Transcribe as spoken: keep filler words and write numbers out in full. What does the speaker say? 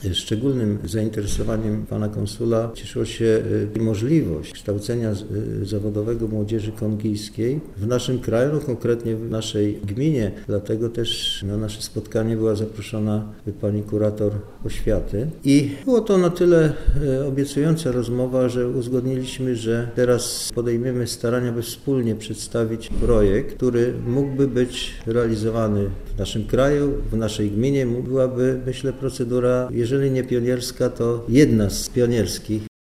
Szczególnym zainteresowaniem pana konsula cieszyła się możliwość kształcenia zawodowego młodzieży kongijskiej w naszym kraju, no konkretnie w naszej gminie. Dlatego też na nasze spotkanie była zaproszona pani kurator oświaty. I było to na tyle obiecująca rozmowa, że uzgodniliśmy, że teraz podejmiemy starania, by wspólnie przedstawić projekt, który mógłby być realizowany w naszym kraju, w naszej gminie. Byłaby, myślę, procedura, jeżeli nie pionierska, to jedna z pionierskich.